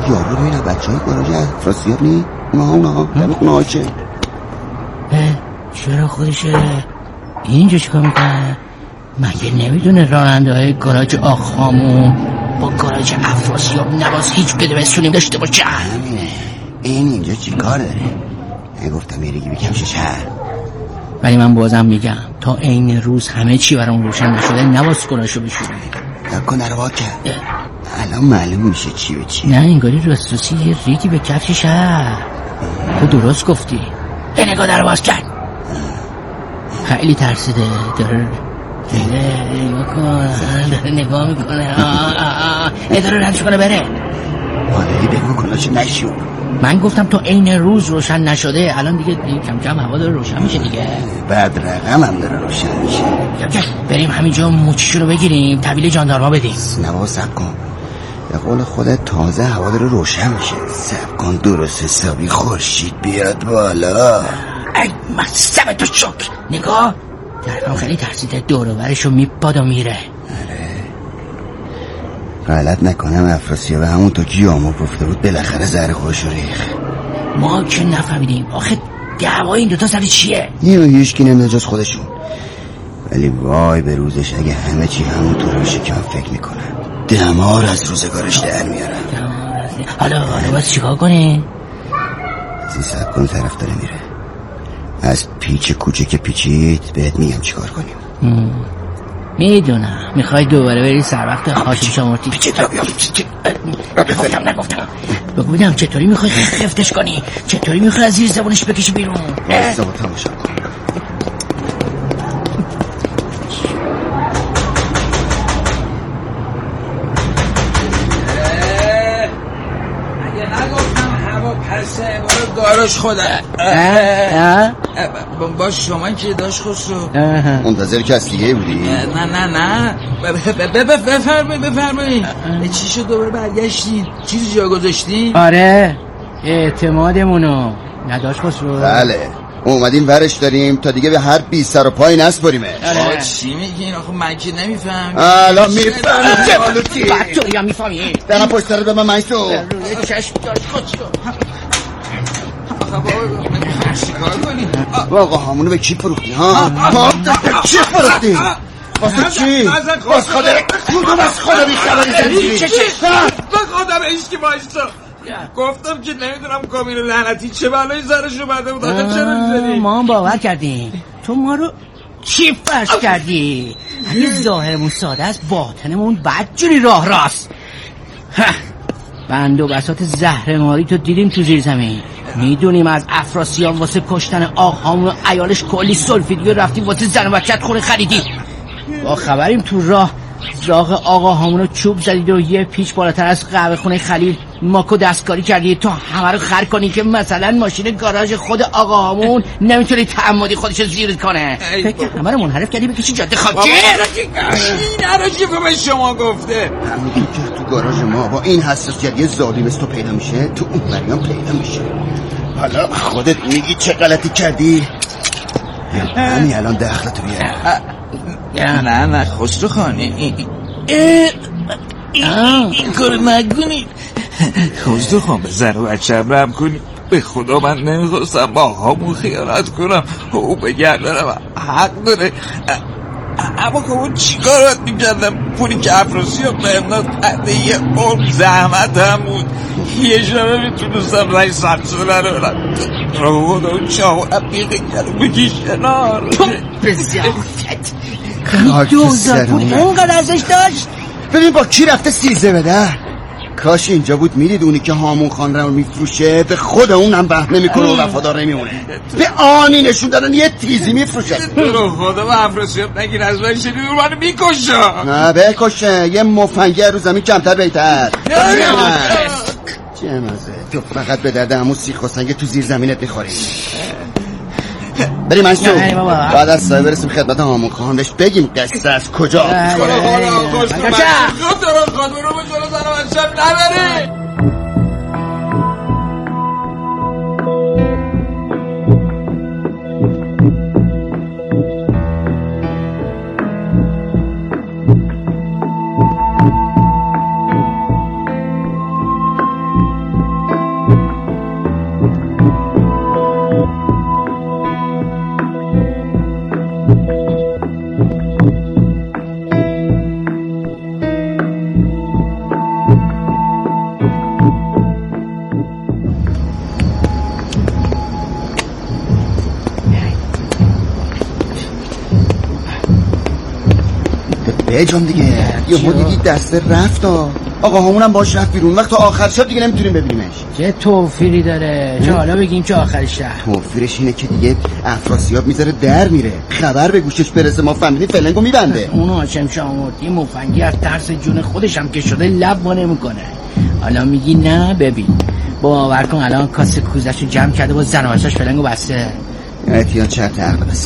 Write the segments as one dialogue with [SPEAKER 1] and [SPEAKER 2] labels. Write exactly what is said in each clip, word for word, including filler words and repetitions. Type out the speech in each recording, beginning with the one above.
[SPEAKER 1] یارو ببینم بچه های گاراژ افراسیاب نی؟ اونا اونا دمه خونه هاشه.
[SPEAKER 2] چرا خودشه اینجا چیکار میکنه؟ مگه نمیدونه راننده های گاراژ آقامون با گاراژ افراسیاب نباز هیچ بدبستونی داشته باشه؟
[SPEAKER 1] همینه. این اینجا چی کار داره؟ نگفتم یه ریگی بکمشه شهر.
[SPEAKER 2] ولی من بازم میگم تا این روز همه چی برام روشن نشده نباز گاراشو بشوره.
[SPEAKER 1] نکن در واقع الان معلوم میشه چی به چی.
[SPEAKER 2] نه انگاری رستوسی یه ریگی به کفش شهر. تو درست گفتی. یه نگاه در باز کرد. خیلی ترسیده. داره نگاه کن. داره نگاه میکنه. داره ردش کنه بره.
[SPEAKER 1] مادری بگو کناش نشون.
[SPEAKER 2] من گفتم تو عین روز روشن نشده. الان دیگه کم کم هوا داره روشن میشه دیگه.
[SPEAKER 1] بعد رقم هم داره روشن میشه.
[SPEAKER 2] بریم همینجا موچیشو رو بگیریم تحویل جاندارما بدیم.
[SPEAKER 1] نوا سب کن. به قول خودت تازه هوا داره روشن میشه. سب کن درست حسابی خورشید بیاد بالا.
[SPEAKER 2] ای مصب تو شکر. نگاه درکام خیلی ترسیده دور و برشو میپاد و میره.
[SPEAKER 1] غلط نکنم افراسیاب همون تو گیامو گفته بود بالاخره زهر خودشو ریخ.
[SPEAKER 2] ما که نفهمیدیم آخه دعوای این دوتا سر چیه؟
[SPEAKER 1] یه و هیچکی نمیده جز خودشون. ولی وای به روزش اگه همه چی همون طور بشه که من فکر میکنم دمار از روزگارش در میارم.
[SPEAKER 2] حالا حالا باید چیکار کنی؟
[SPEAKER 1] از این سب کن طرف داره میره. از پیچ کوچه که پیچید بهت میگم چیکار کنیم.
[SPEAKER 2] میدونم میخوای دوباره بری سر وقت خاشم شامورتی. نگفتم نگفتم بگو بودم چطوری میخوای خفتش کنی؟ چطوری میخوای از زیر زبانش بکشی بیرون؟
[SPEAKER 1] زبان تماشا کن.
[SPEAKER 3] گاراژ خوده با شما که داشت خسرو
[SPEAKER 1] منتظر کسلیه بودی؟
[SPEAKER 3] نه نه نه بفرمایی بفرمایی چی شد دوباره برگشتین؟ چیزی جا گذاشتین؟
[SPEAKER 2] آره اعتمادمونو نداشت خسرو.
[SPEAKER 1] بله اومدیم ورش داریم تا دیگه به هر بی سر و پای نسپاریمه.
[SPEAKER 3] آره چی میگین؟ آخه من که نمیفهم.
[SPEAKER 1] الان میفهمی جوالوتی
[SPEAKER 2] بطوری هم میفهمی
[SPEAKER 1] دارم پشت سرت به من منشتو
[SPEAKER 2] روی چشم داشت خسرو.
[SPEAKER 3] چیکار کنی؟
[SPEAKER 1] آقا همونو به کی فروختی ها؟ به کی فروختی؟ واسه چی؟ باز خدا کدوم از خدا بیخبری زندگی؟
[SPEAKER 3] به خدا عشقی باشتا گفتم که نمیدونم کامین لعنتی چه بلایی سرش اومده بود. آخه چرا میزنی؟
[SPEAKER 2] ما هم باور کردیم تو ما رو چی فرش کردی. همین ظاهرمون ساده است باطنمون بدجوری راه راست. بند و بساط زهرماری تو دیدیم تو زیر زمین. میدونیم از افراسیاب واسه کشتن آقامون و عیالش کلی سلفیدیو رفتیم واسه زن و بچت خونه خریدی. با خبریم تو راه زاغ آقا همونو چوب زدید و یه پیچ بالاتر از قهوه خونه خلیل ماکو دستکاری کردی تا همه رو خر کنی که مثلا ماشین گاراژ خود آقا همون نمیتونی تعمدی خودشو زیر کنه. فکر همه رو منحرف کردی بکشی جاده خاکی.
[SPEAKER 3] این عراجیفه به شما گفته
[SPEAKER 1] همون که تو گاراژ ما با این حساسیت یه ظالم از تو پیدا میشه تو اون مریان پیدا میشه. حالا خودت میگی چه غلطی کردی؟ همین الان دخلتو بیار.
[SPEAKER 3] نه نه خسرو خان این کار نکنی. خسرو خان به زن و بچه رم کنی. به خدا من نمیخواستم با آقامون خیانت کنم. او بگردنم حق داره. اما که اون چی کار باید میکردم؟ پولی که افراسیاب بهمنات قده یه عمر زحمت هم بود. یه شبه میتونستم رای سبزونه رو برم. رو خدا اون چاو عبیقه کردم بگی شنار
[SPEAKER 2] به زیادت دوزار پول اینقدر ازش داشت.
[SPEAKER 1] ببین با کی رفته سیزه بده. کاش اینجا بود میدید اونی که هامون خان رو میفروشه به خود اون هم بحث نمیکنه و وفادار نمیمونه. به آنی نشون دادن یه تیزی میفروشه.
[SPEAKER 3] تو خدا با افراسیاب نگیر از من شدید اون منو میکشه.
[SPEAKER 1] نه بکشه یه مفنگه رو زمین کمتر بیتر. چه مزه تو فقط به درد همون سیخ و سنگ تو زیر زمینت میخوری. بریم منشو بعد از سایه برسیم خدمت هامون خان بهش بگیم قصه از کجا
[SPEAKER 3] خدا خدا خوش تو خدا خدا رو به جلو زن و بچه‌م نبری.
[SPEAKER 1] بجام دیگه یه ها دیگه دست رفت. آقا همونم باش رفت بیرون. وقت تا آخر شب دیگه نمیتونیم ببینیمش.
[SPEAKER 2] چه توفیری داره چه حالا بگیم که آخر شب.
[SPEAKER 1] توفیرش اینه که دیگه افراسیاب میذاره در میره، خبر به گوشش برسه ما فهمیدیم فلنگو میبنده.
[SPEAKER 2] اون هاشم شامردی مفنگی از ترس جون خودش هم که شده لب ما نمیکنه. حالا میگی نه؟ ببین باور کن الان کاسه کوزشو جمع کرده با زن و بچه‌اش فلنگو بسته.
[SPEAKER 1] احتیاط چرت عقل بسن.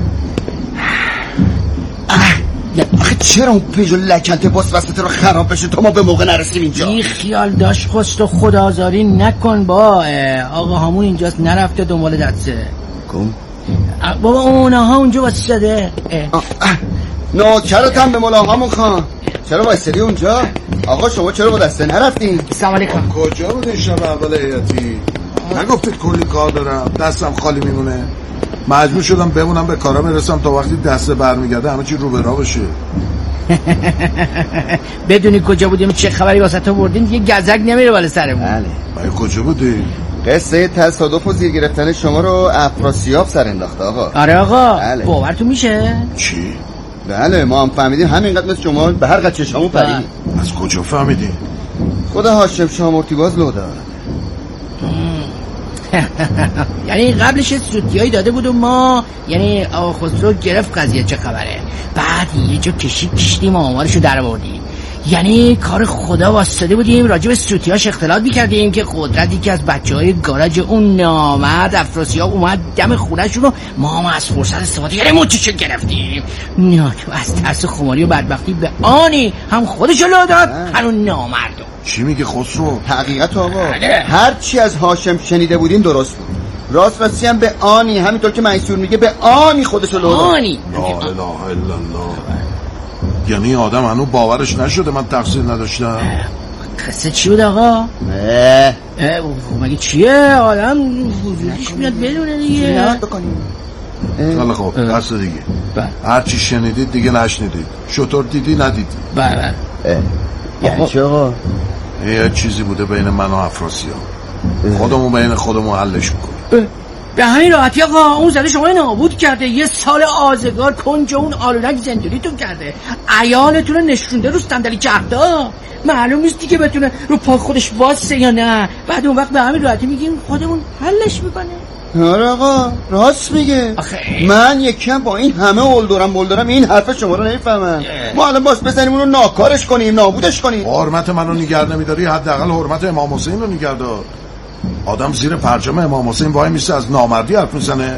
[SPEAKER 1] آخه چرا اون پیجو لکنته باز وسط رو خراب بشه تا ما به موقع نرسیم اینجا؟
[SPEAKER 2] بی خیال داشت خواست و خدازاری نکن با آقا همون اینجاست نرفته دنبال دسته
[SPEAKER 1] کن
[SPEAKER 2] بابا اونها اونجا واسده.
[SPEAKER 1] نوکرت هم به مولا همون خان چرا واسدی اونجا؟ آقا شما چرا با دسته نرفتین؟
[SPEAKER 2] سلام علیکم.
[SPEAKER 4] کجا بودین شب اول هیئتی؟ نگفتید کلی کار دارم دستم خالی میمونه؟ مجبور شدم بمونم به کارا برسم تا وقتی دسته برمیگرده همه چی رو به راه بشه.
[SPEAKER 2] بدونی کجا بودیم چه خبری واسه تو بردین دیگه گزک نمیره بالا سرمون.
[SPEAKER 1] بله.
[SPEAKER 4] باید کجا بودی؟
[SPEAKER 1] قصه تصادف و زیر گرفتن شما رو افراسیاب سر انداخته آقا.
[SPEAKER 2] آره آقا.
[SPEAKER 1] بله.
[SPEAKER 2] باورتون میشه؟
[SPEAKER 4] چی؟
[SPEAKER 1] بله ما هم فهمیدیم همینقدر مثل شما به هر قد چشامون پریدیم.
[SPEAKER 4] از کجا فهمیدی؟
[SPEAKER 1] خدا هاشم شامورتی باز لو داد.
[SPEAKER 2] یعنی قبلش سوتیایی داده بود و ما یعنی آقا خسرو گرفت قضیه چه خبره، بعد یه جا کشید کشیدیم و آمارشو در آوردیم. یعنی کار خدا واسطه بودیم راجع به سوتیاش اختلاط می‌کردیم که قدرت یکی از بچه‌های گاراژ اون نامرد افراسیاب اومد دم خونه‌شون رو ما هم از فرصت استفاده کردیم موچش گرفتیم. نه از ترس خماری و بدبختی به آنی هم خودش لو داد همون نامردو.
[SPEAKER 4] چی میگه خسرو؟
[SPEAKER 1] حقیقت آقا هر چی از هاشم شنیده بودیم درست بود. راست راستی هم به آنی همینطور که منصور میگه به آنی خودشو لو داد.
[SPEAKER 2] آنی
[SPEAKER 4] لا اله الا الله. یعنی آدم هنو باورش نشده من تقصیر نداشتم.
[SPEAKER 2] قصه چی بود آقا؟
[SPEAKER 1] اه
[SPEAKER 2] مگه چیه آدم وجودیش میاد بدونه دیگه.
[SPEAKER 1] نهاد بکنیم.
[SPEAKER 4] خیلی خوب بس دیگه. هر چی شنیدید دیگه نشنیدید. شطور دیدی ندیدی.
[SPEAKER 2] بله.
[SPEAKER 1] یعنی چه آقا؟
[SPEAKER 4] یه چیزی بوده بین من و افراسیاب. خودمون بین خودمون حلش میکنیم.
[SPEAKER 2] به همین راحتی آقا اون زده شما نابود کرده. یه سال آزگار کنج اون آلونک زندونیتون کرده. عیالتون رو نشونده رو صندلی چرخدا. معلوم نیست دیگه بتونه رو پا خودش واسه یا نه. بعد اون وقت به همین راحتی میگیم خودمون حلش میکنه.
[SPEAKER 1] آره آقا راست میگه. من یکم با این همه اولدورم بولدورم این حرف شما رو نمیفهمم. ما الان باز بزنیم اون رو ناکارش کنیم نابودش کنیم.
[SPEAKER 4] حرمت منو نگه نمیداری حداقل حرمت امام حسین رو نگه دار. آدم زیر پرچم امام حسین وای میسه از نامردی حرف میزنه.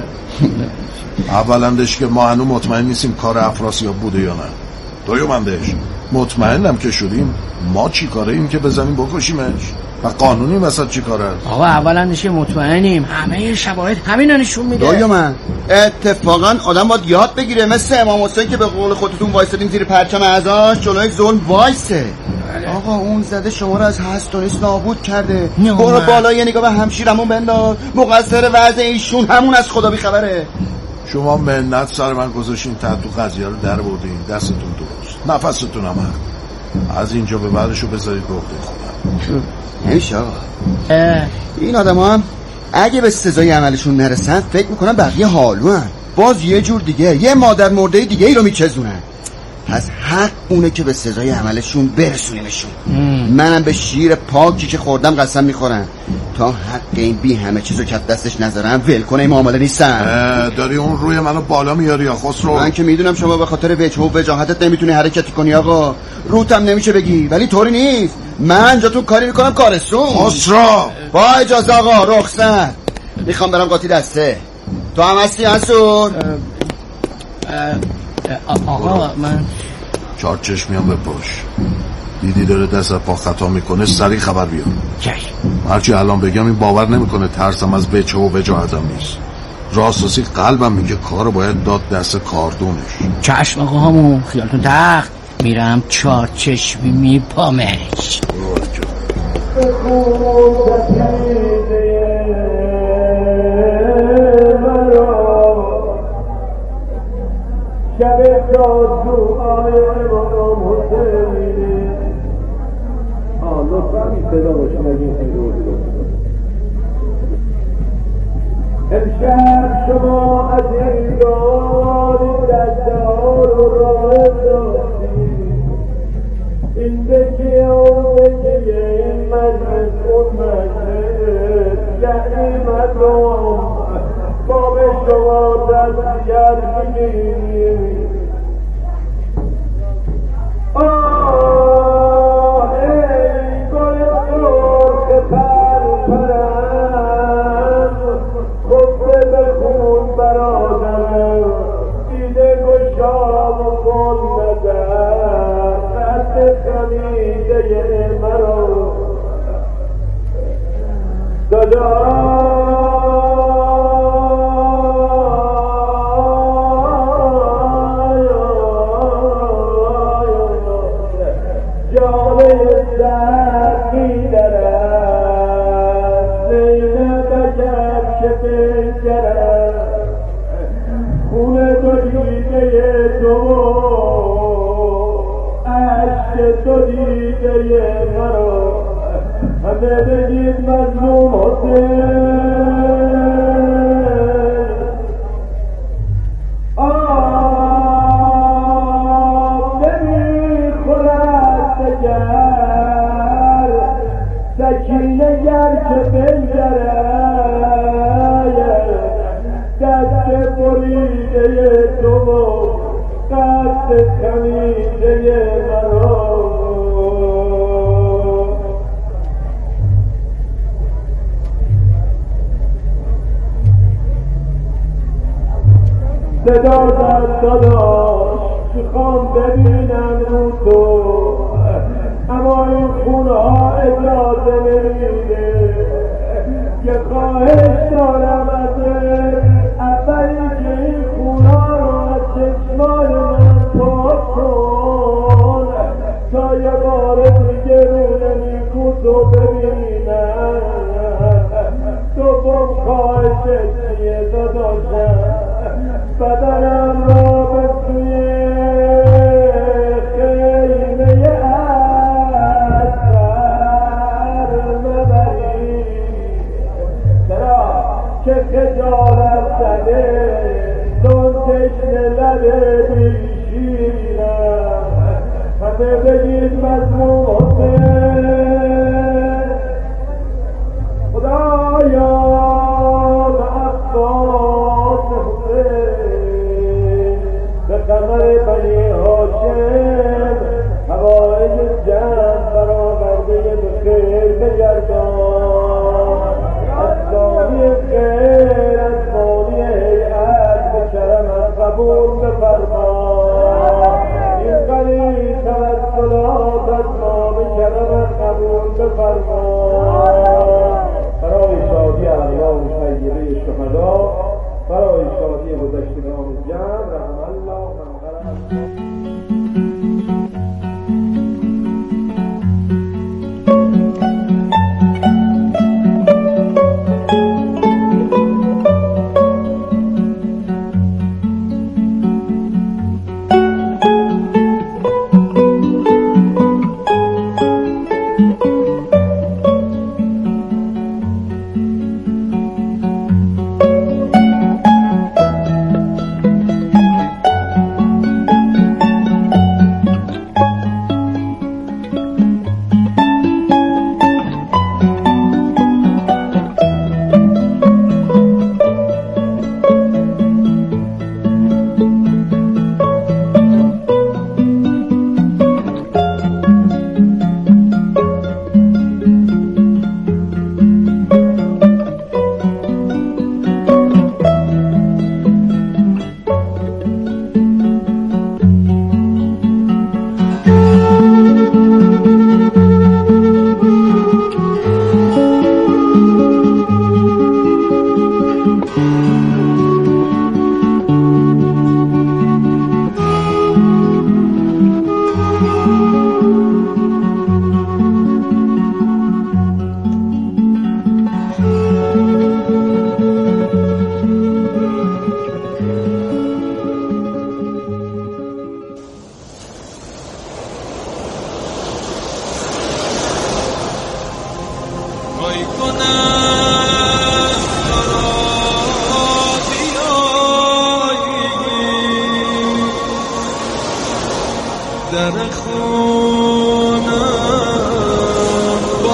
[SPEAKER 4] اولندش که ما هنو مطمئن نیستیم کار افراسیاب بوده یا نه. دویومندش مطمئنم که شدیم ما چی کاره ایم که بزنیم بکشیمش و قانونی وسط چی کاره.
[SPEAKER 2] آقا اولندش که مطمئنیم همه شواهد همین نشون میده.
[SPEAKER 1] دویومن اتفاقا آدم باید یاد بگیره مثل امام حسین که به قول خودتون وایسادین زیر پرچم ازاش جلوی ظلم وایسه. آقا اون زده شما رو از هست و نیست نابود کرده. برو بالا یه نگاه به همشیرمون بنداز. مقصر وضع ایشون همون از خدا بیخبره.
[SPEAKER 4] شما منت سر من گذاشین تا تو قضیه رو در بردین دستتون درست نفستون هم از اینجا به بعدشو بذارید به عهده خودم.
[SPEAKER 1] نمیشه آقا این آدم هم اگه به سزای عملشون نرسن فکر میکنن بقیه حالو هم باز یه جور دیگه یه مادر مرده دیگه ای رو میچزونن. پس حق اونه که به سزای عملشون برسونیمشون. منم به شیر پاکی که خوردم قسم میخورم تا حق این بی همه چیزو کف دستش نذارم ول کنه این معامله نیستم.
[SPEAKER 4] داری اون روی منو بالا میاری یا خسرو؟ من
[SPEAKER 1] که میدونم شما به خاطر وجه و وجاهتت نمیتونی حرکتی کنی آقا. روتم نمیشه بگی ولی طوری نیست. من جاتون کاری میکنم کارستون.
[SPEAKER 4] خسرو
[SPEAKER 1] با اجازه آقا رخصت میخوام برم قاطی دسته. تو هم هستی منصور؟
[SPEAKER 2] آقا من
[SPEAKER 4] چهار چشمیم بپاش. دیدی داره دست پا خطا میکنه سریع خبر بیار. هرچی الان بگم این باور نمیکنه ترسم از بچه و وجاهتم نیست. راستاسی قلبم میگه کارو باید داد دست کاردونش.
[SPEAKER 2] چشم آقا همون خیالتون تخت میرم چهار چشمی میپامش.
[SPEAKER 5] شب دعای امام حسین آه لطفا این صدا باشین از این خیلی امشب شما از این دار دستار و راه داشتید این بکی اون بکی این مجلس اون مجلس یعنی مردم با به شما تذکیت میگیریم. آه ای گل سرخ پر پرم خفته به خون برادرم دیده گشام و کن نظر قد خمیده مرا دادا خونه تو دیده تو عشق تو دیده مرا همه بگید مظلوم حسین آب نمیخورد دگر سکینه گر که بنگرد دست بریده تو دست خمیده مرا صدا در داداش میخوام ببینم رو تو اما این خونه ها اجازه نمیده یه خواهش دارم ازت اولی که این خونه رو از چشمان من پاک کن تا یه بار دیگه رون نیکو تو ببینم دوم خواهشت چیه داداشم بدنم را به سوی خیمه اصغر مبری چرا که خجالت زده چون تشنه لبه بیشیرم همه بگید مظلوم حسین خدایا به عباس حسین به قمر بنی هاشم حوائج جمع برآورده به خیر بگردان از ثانی خیر از ثانی هیئت به کرمت قبول بفرما این قلیل توسلات از ما به کرمت قبول بفرما برای شادی احیاء و طیبه شهدا برای شادی گذشتگان جمع رحم الله من قرأ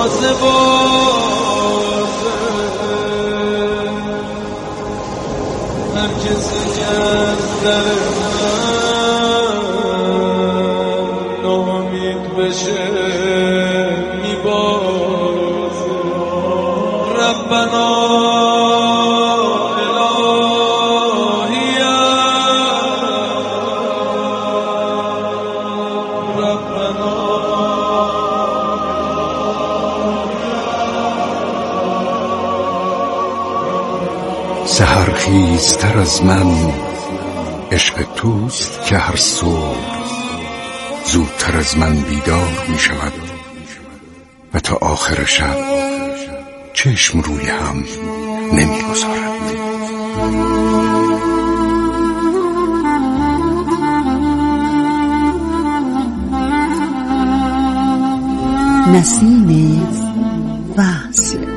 [SPEAKER 5] بازه بازه هر کسی از در من ناامید بشه میبازه ربنا
[SPEAKER 6] سحرخیزتر از من عشق توست که هر صبح زودتر از من بیدار می شود و تا آخر شب چشم روی هم نمی گذارد.
[SPEAKER 7] نسیم وصل.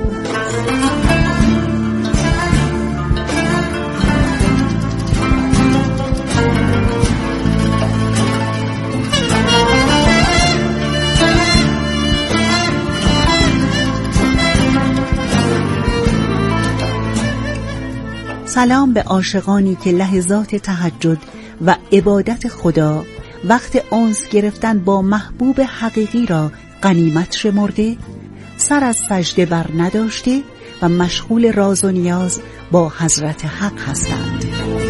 [SPEAKER 7] سلام به عاشقانی که لحظات تهجد و عبادت خدا، وقت انس گرفتن با محبوب حقیقی را غنیمت شمرده، سر از سجده بر نداشته و مشغول راز و نیاز با حضرت حق هستند.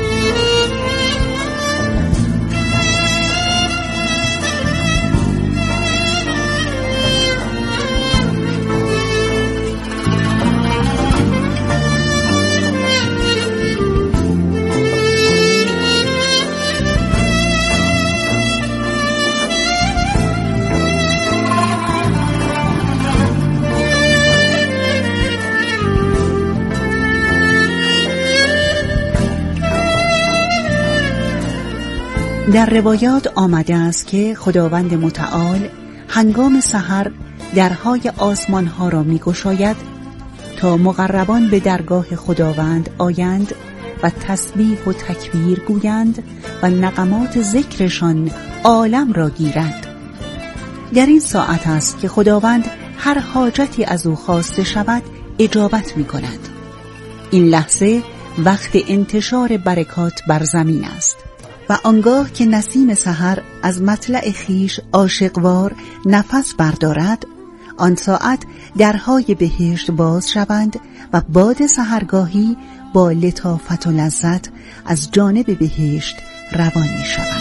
[SPEAKER 7] در روایات آمده است که خداوند متعال هنگام سحر درهای آسمان ها را می گشاید تا مقربان به درگاه خداوند آیند و تسبیح و تکبیر گویند و نغمات ذکرشان عالم را گیرد. در این ساعت است که خداوند هر حاجتی از او خواسته شود اجابت می کند. این لحظه وقت انتشار برکات بر زمین است و آنگاه که نسیم سحر از مطلع خیش عاشقوار نفس بردارد، آن ساعت درهای بهشت باز شوند و باد سحرگاهی با لطافت و لذت از جانب بهشت روان می شود.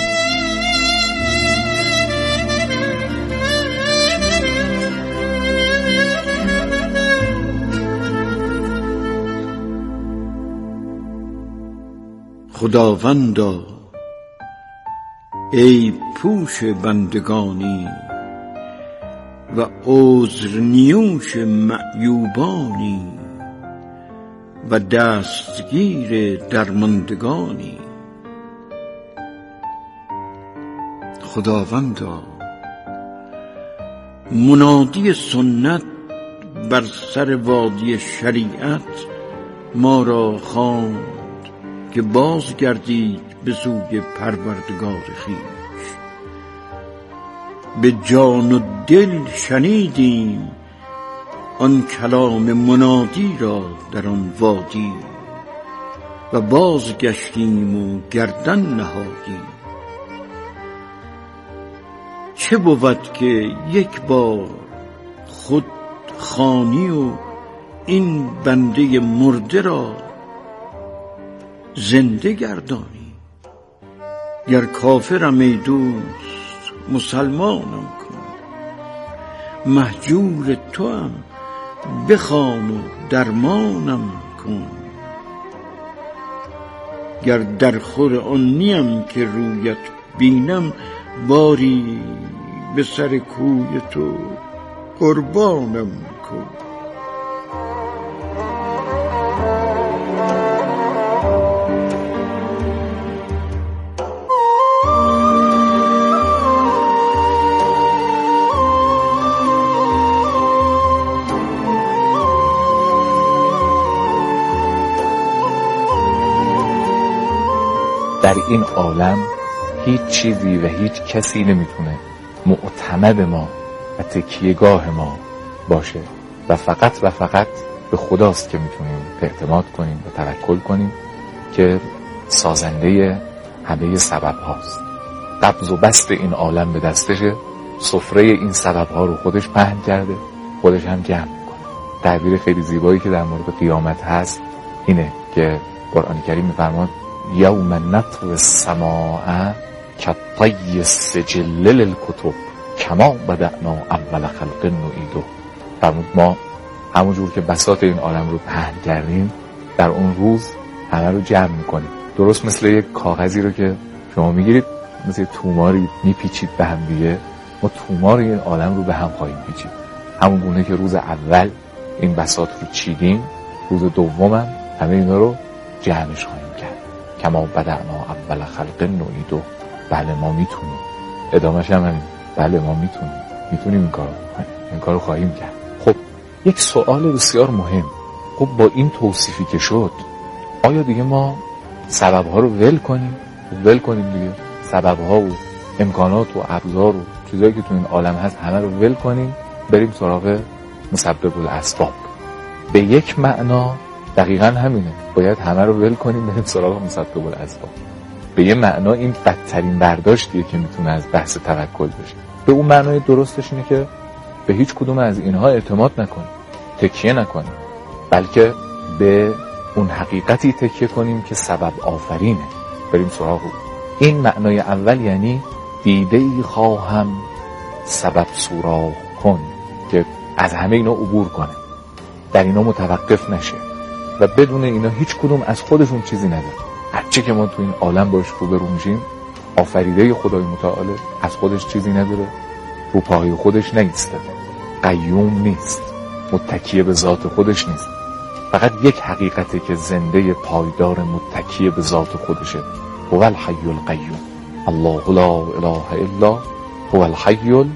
[SPEAKER 8] خداوندا ای پوش بندگانی و عذر نیوش معیوبانی و دستگیر درماندگانی، خداوندا منادی سنت بر سر وادی شریعت ما را خواند که باز گردید به سوی پروردگار خویش. به جان و دل شنیدیم آن کلام منادی را در آن وادی و باز گشتیم و گردن نهادیم. چه بود که یک بار خود خوانی و این بنده مرده را زنده گردانی. گر کافرم ای دوست مسلمانم کن، مهجور تو هم بخوان و درمانم کن. گر در خور آن نیم که رویت بینم، باری به سر کوی تو قربانم کن.
[SPEAKER 9] در این عالم هیچ چیزی و هیچ کسی نمیتونه معتمد ما و تکیهگاه ما باشه و فقط و فقط به خداست که میتونیم اعتماد کنیم و توکل کنیم که سازنده همه سبب هاست. قبض و بسط این عالم به دستشه، سفره این سبب ها رو خودش پهن کرده، خودش هم جمع میکنه. تعبیر خیلی زیبایی که در مورد قیامت هست اینه که قرآن کریم میفرماد یوم نطوی السماء کطی السجل للکتب کما بدأنا اول خلق نعیده. فرمود ما همونجور که بساط این عالم رو پهن کردیم در اون روز همه رو جمع میکنیم. درست مثل یک کاغذی رو که شما میگیرید مثل توماری میپیچید به هم دیگه، ما تومار این عالم رو به هم خواهیم پیچید. همون گونه که روز اول این بساط رو چیدیم، روز دوم هم همه اینا رو جمعش خواهیم کرد. کما بدأنا اول خلق نعیده. بله ما میتونیم. ادامهش هم همین. بله ما میتونیم میتونیم این کارو این کارو خواهیم کرد. خب یک سوال بسیار مهم، خب با این توصیفی که شد آیا دیگه ما سبب‌ها رو ول کنیم؟ ول کنیم دیگه، سبب‌ها و امکانات و ابزار و چیزایی که تو این عالم هست همه رو ول کنیم، بریم سراغ مسبب الاسباب. به یک معنا دقیقاً همینه، باید همه رو ول کنیم بریم سراغ مسبب الاسباب. به یه معنا این بدترین برداشتیه که میتونه از بحث توکل بشه. به اون معنای درستش اینه که به هیچ کدوم از اینها اعتماد نکنیم، تکیه نکنیم، بلکه به اون حقیقتی تکیه کنیم که سبب آفرینه، بریم سراغ او. این معنای اول یعنی دیده ای خواهم سبب سوراخ کن که از همه اینا عبور کنه، در اینا متوقف نشه و بدون اینا هیچ کدوم از خودشون چیزی نداره. هرچی که ما تو این عالم باش روبرو میشیم آفریده خدای متعال از خودش چیزی نداره، رو پای خودش نیستده، قیوم نیست، متکی به ذات خودش نیست. فقط یک حقیقته که زنده پایدار متکی به ذات خودشه، هو الحی القیوم، الله لا اله الا هو الحی القیوم.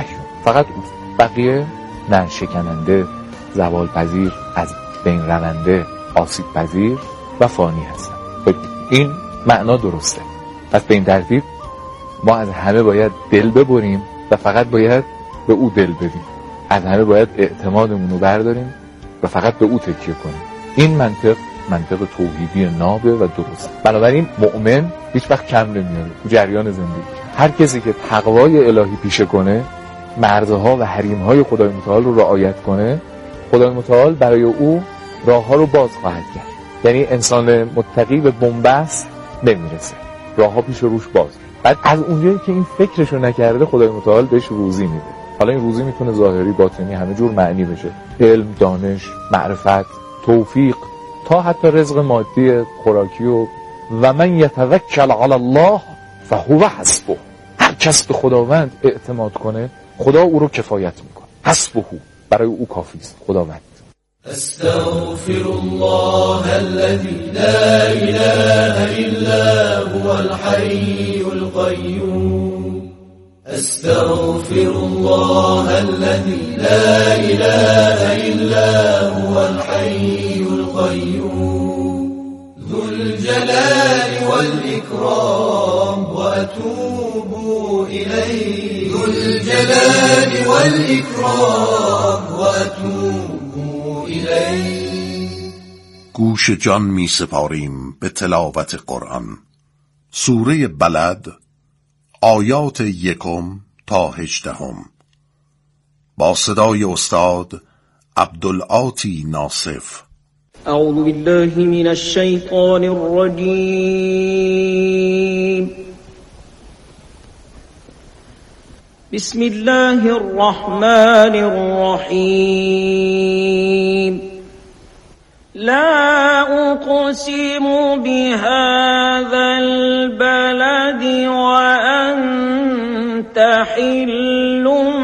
[SPEAKER 9] فقط او. بقیه نه شکننده، زوال پذیر، از بین رونده، آسیب پذیر و فانی هستن. این معنا درسته. پس به این ترتیب ما از همه باید دل ببریم و فقط باید به او دل بدیم، از همه باید اعتمادمون رو برداریم و فقط به او تکیه کنیم. این منطق منطق توحیدی نابه و درست. بنابراین مؤمن هیچ وقت کم نمیاره تو جریان زندگی. هر کسی که تقوای الهی پیشه کنه، مرزها و حریمهای خدای متعال رو رعایت کنه، خدای متعال برای او راهها رو باز خواهد کرد. یعنی انسان متقی به بنبست نمیرسه، راهها پیش روش باز. بعد از اونجایی که این فکرشو نکرده خدای متعال بهش روزی میده. حالا این روزی میتونه ظاهری، باطنی، همه جور معنی بشه: علم، دانش، معرفت، توفیق، تا حتی رزق مادی خوراکی. و و من یتوکل علی الله فهو حسبه. هر کس به خداوند اعتماد کنه خدا او رو کفایت میکنه. حسبه، برای او کافی است خداوند.
[SPEAKER 5] استغفر الله الذي لا اله الا هو الحي القيوم. استغفر الله الذي لا اله الا هو الحي القيوم ذو الجلال والاكرام واتوب اليه. ذو الجلال والاكرام واتوب
[SPEAKER 4] گوش جان می سپاریم به تلاوت قرآن. سوره بلد، آیات یکم تا هجدهم، با صدای استاد عبدالعاطی ناصف.
[SPEAKER 10] اعوذ بالله من الشیطان الرجیم. بسم الله الرحمن الرحیم. لا أقسم بهذا البلد وأنت حل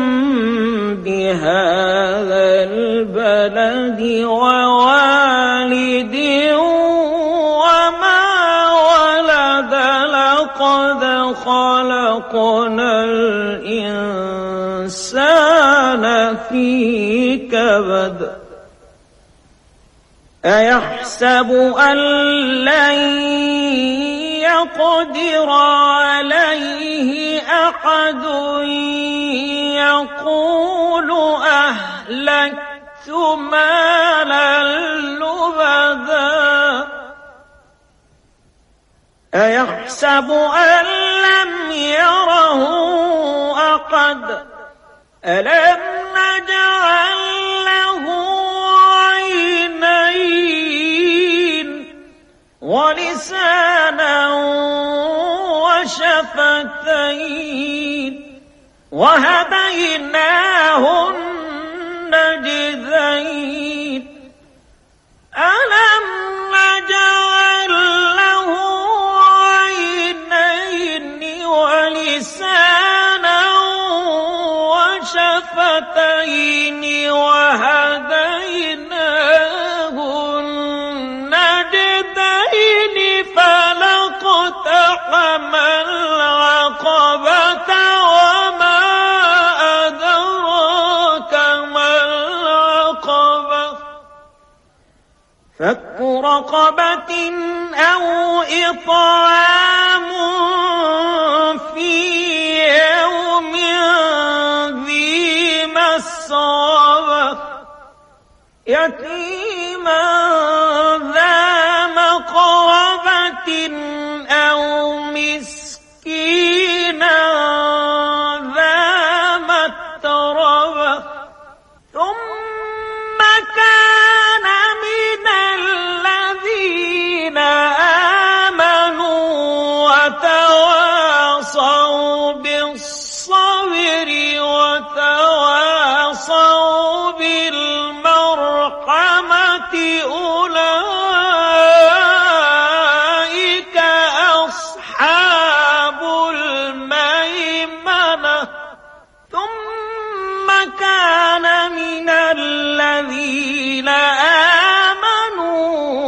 [SPEAKER 10] بهذا البلد ووالد وما ولد لقد خلقنا الإنسان في كبد. أيحسب أن لن يقدر عليه أحد يقول أهلكت مالا لبدا أيحسب أن لم يره أحد ألم نجعل له عينين ولسانا وشفتين وهديناه النجدين ألم نجعل له عينين ولسانا وشفتين وهديناه النجدين فلاقتحم العقبة وما أدراك ما العقبة فك رقبة أو إطعام في يوم ذي مسغبة يتيما ذا مقربة أو مسكينا ذا متربة ثم كان من الذين آمنوا وتواصوا بالصبر وتواصوا بالمرحمة أولئك أصحاب الميمنة ثم كان من الذين آمنوا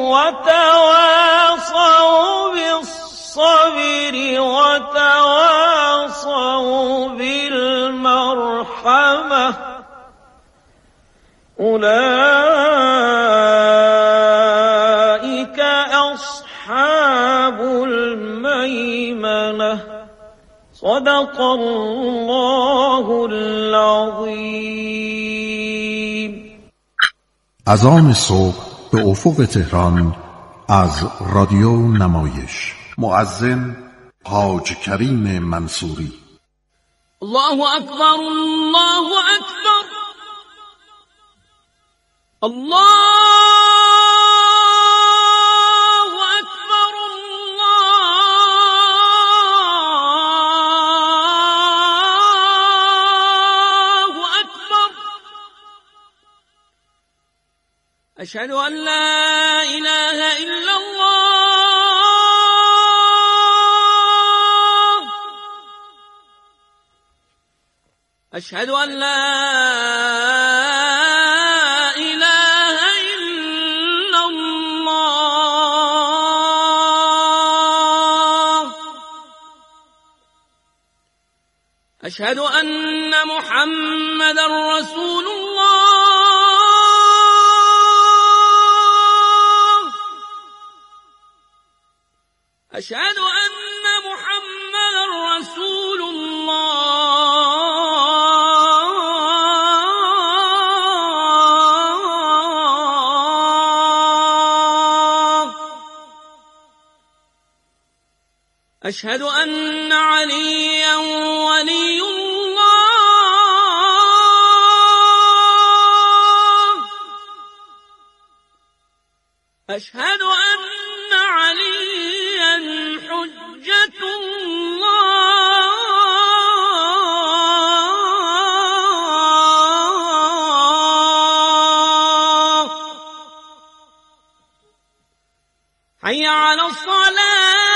[SPEAKER 10] وتواصوا بالصبر وتواصوا بالمرحمة أولئك أصحاب الميمنة صدق الله العظيم.
[SPEAKER 4] اذان صبح به افق تهران از رادیو نمایش. مؤذن حاج کریم منصوری.
[SPEAKER 10] الله أكبر الله أكبر الله أكبر الله أكبر أشهد أن لا إله إلا الله أشهد أن لا إله إلا الله أشهد أن محمدا رسول الله أشهد أن محمدا رسول الله أشهد أن عليا ولي الله أشهد أن عليا حجة الله حي على الصلاة